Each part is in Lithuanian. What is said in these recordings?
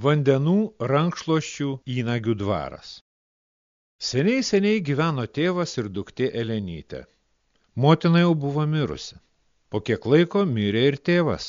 Vandenų rankšluosčių įnagių dvaras. Seniai gyveno tėvas ir duktė Elenytė. Motina jau buvo mirusi. Po kiek laiko mirė ir tėvas.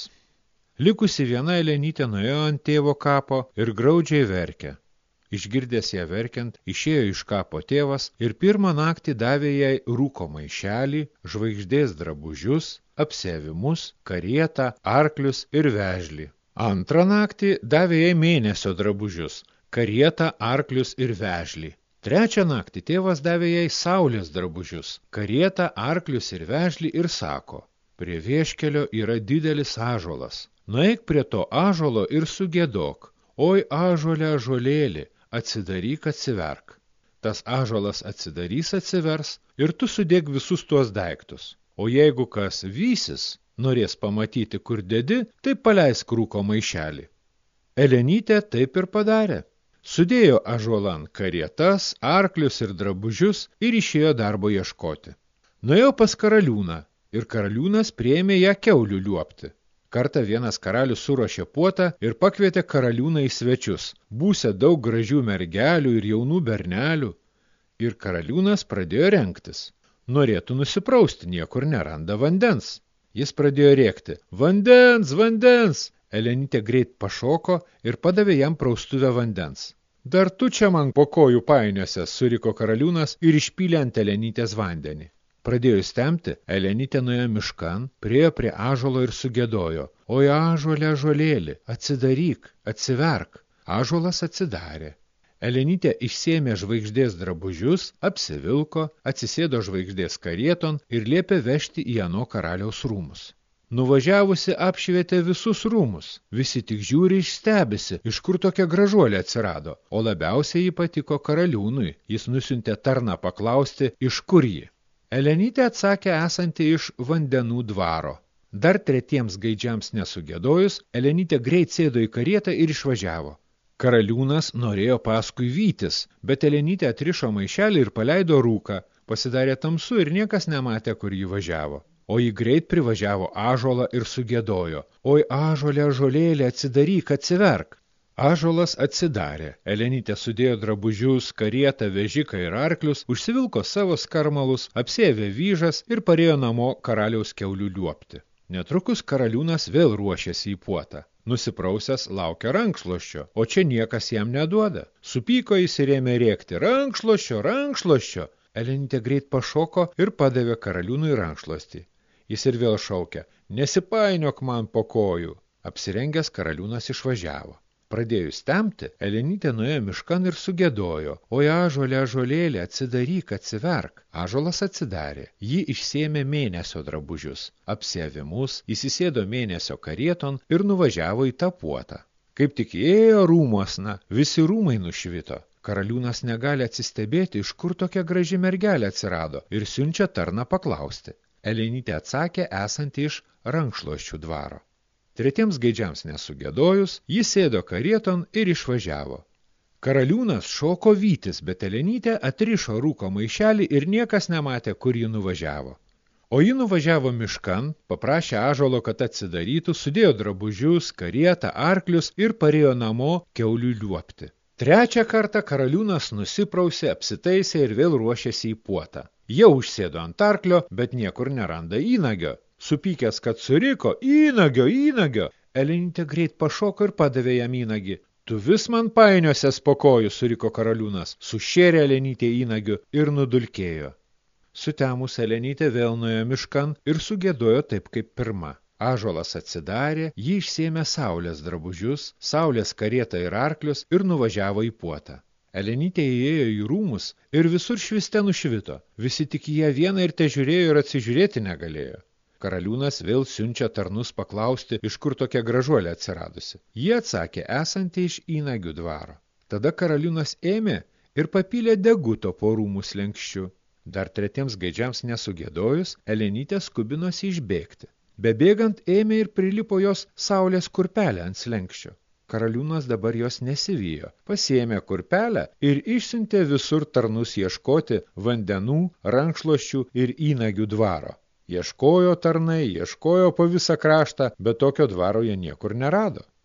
Likusi viena Elenytė nuėjo ant tėvo kapo ir graudžiai verkė. Išgirdęs ją verkiant, išėjo iš kapo tėvas ir pirmą naktį davė jai rūko maišelį, žvaigždės drabužius, apsiavimus, karietą, arklius ir vežlį. Antrą naktį davė jai mėnesio drabužius, karietą, arklius ir vežlį. Trečią naktį tėvas davė jai saulės drabužius, karietą, arklius ir vežlį ir sako, prie vieškelio yra didelis ąžuolas. Nueik prie to ąžuolo ir sugiedok, oi ąžuole ąžuolėli, atsidaryk, atsiverk. Tas ąžuolas atsidarys, atsivers ir tu sudėk visus tuos daiktus. O jeigu kas vysis, norės pamatyti, kur dedi, tai paleisk rūko maišelį. Elenytė taip ir padarė. Sudėjo ąžuolan karietas, arklius ir drabužius ir išėjo darbo ieškoti. Nuėjo pas karaliūną ir karaliūnas priėmė ją kiaulių liuobti. Kartą vienas karalius suruošė puotą ir pakvietė karaliūną į svečius. Būsė daug gražių mergelių ir jaunų bernelių. Ir karaliūnas pradėjo rengtis. Norėtų nusiprausti, niekur neranda vandens. Jis pradėjo rėkti, vandens, vandens! Elenytė greit pašoko ir padavė jam praustuvę vandens. Dar tu čia man po kojų painiosies, suriko karaliūnas ir išpylė ant Elenytės vandenį. Pradėjus temti, Elenytė nuėjo miškan, priėjo prie ąžuolo ir sugiedojo, oi ąžuole ąžuolėli, atsidaryk, atsiverk. Ąžuolas atsidarė. Elenytė išsėmė žvaigždės drabužius, apsivilko, atsisėdo žvaigždės karieton ir liepė vežti į ano karaliaus rūmus. Nuvažiavusi apšvietė visus rūmus, visi tik žiūri išstebisi, iš kur tokia gražuolė atsirado, o labiausiai ji patiko karaliūnui, jis nusiuntė tarną paklausti, iš kur ji. Elenytė atsakė esanti iš vandenų dvaro. Dar tretiems gaidžiams nesugiedojus, Elenytė greit sėdo į karietą ir išvažiavo. Karaliūnas norėjo paskui vytis, bet Elenytė atrišo maišelį ir paleido rūką. Pasidarė tamsu ir niekas nematė, kur jį važiavo. O jį greit privažiavo ąžuolą ir sugiedojo. Oi ąžuole ąžuolėli, atsidaryk, atsiverk. Ąžuolas atsidarė. Elenytė sudėjo drabužius, karietą, vežiką ir arklius, užsivilko savo skarmalus, apsėvė vyžas ir parėjo namo karaliaus kiaulių liuobti. Netrukus karaliūnas vėl ruošėsi į puotą. Nusiprausęs laukia rankšluosčio, o čia niekas jam neduoda. Supyko jis ir ėmė rėkti, rankšluosčio, rankšluosčio. Elenytė greit pašoko ir padavė karaliūnui rankšluostį. Jis ir vėl šaukė, nesipainiok man po kojų. Apsirengęs karaliūnas išvažiavo. Pradėjus temti, Elenytė nuėjo miškan ir sugiedojo, oi ąžuole ąžuolėli, atsidaryk, atsiverk. Ąžuolas atsidarė, ji išsėmė mėnesio drabužius, apsiavimus, įsisėdo mėnesio karieton ir nuvažiavo į tą puotą. Kaip tik įėjo rūmuosna, visi rūmai nušvito. Karaliūnas negali atsistebėti, iš kur tokia graži mergelė atsirado ir siunčia tarną paklausti. Elenytė atsakė esanti iš rankšluosčių dvaro. Tretiems gaidžiams nesugiedojus, jis sėdo karieton ir išvažiavo. Karaliūnas šoko vytis, bet Elenytė atrišo rūko maišelį ir niekas nematė, kur ji nuvažiavo. O ji nuvažiavo miškan, paprašė ąžuolo, kad atsidarytų, sudėjo drabužius, karietą, arklius ir parėjo namo kiaulių liuobti. Trečią kartą karaliūnas nusiprausė, apsitaisė ir vėl ruošėsi į puotą. Jau užsėdo ant arklio, bet niekur neranda įnagio. Supykęs, kad suriko, įnagio, įnagio. Elenytė greit pašoko ir padavė jam įnagį. Tu vis man painiosies po kojų, suriko karaliūnas. Sušėrė Elenytė įnagiu ir nudulkėjo. Sutemus Elenytė vėl nuėjo miškan ir sugiedojo taip kaip pirma. Ąžuolas atsidarė, ji išsėmė saulės drabužius, saulės karietą ir arklius ir nuvažiavo į puotą. Elenytė įėjo į rūmus ir visur šviste nušvito. Visi tik ją vieną ir te žiūrėjo ir atsižiūrėti negalėjo. Karaliūnas vėl siunčia tarnus paklausti, iš kur tokia gražuolė atsiradusi. Jie atsakė esanti iš įnagių dvaro. Tada karaliūnas ėmė ir papylė deguto po rūmų slenkščiu. Dar tretiems gaidžiams nesugiedojus, Elenytė skubinosi išbėgti. Bebėgant ėmė ir prilipo jos saulės kurpelę ant slenkščio. Karaliūnas dabar jos nesivijo, pasiėmė kurpelę ir išsiuntė visur tarnus ieškoti vandenų, rankšluosčių ir įnagių dvaro. Ieškojo tarnai, ieškojo po visą kraštą, bet tokio dvaro jie niekur nerado.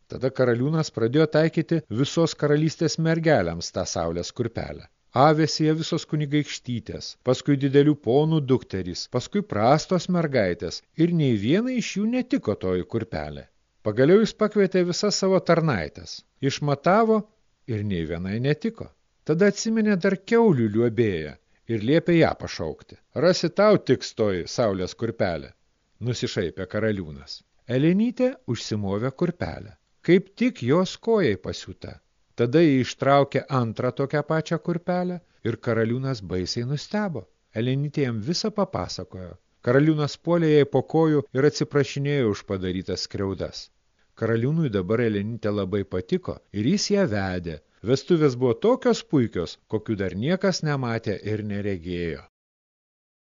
Tada karaliūnas pradėjo taikyti visos karalystės mergelėms tą saulės kurpelę. Avėsija visos kunigaikštytės, paskui didelių ponų dukterys, paskui prastos mergaitės ir nei viena iš jų netiko toji kurpelė. Pagaliau jis pakvietė visas savo tarnaitės, išmatavo ir nei vienai netiko. Tada atsiminė dar kiaulių liuobėją ir liepė ją pašaukti. Rasi tau tiks toji saulės kurpelė, nusišaipė karaliūnas. Elenytė užsimovė kurpelę. Kaip tik jos kojai pasiūta. Tada jį ištraukė antrą tokią pačią kurpelę ir karaliūnas baisiai nustebo. Elenytė jam visą papasakojo. Karaliūnas puolė jai po kojų ir atsiprašinėjo už padarytas skriaudas. Karaliūnui dabar Elenytė labai patiko ir jis ją vedė. Vestuvės buvo tokios puikios, kokių dar niekas nematė ir neregėjo.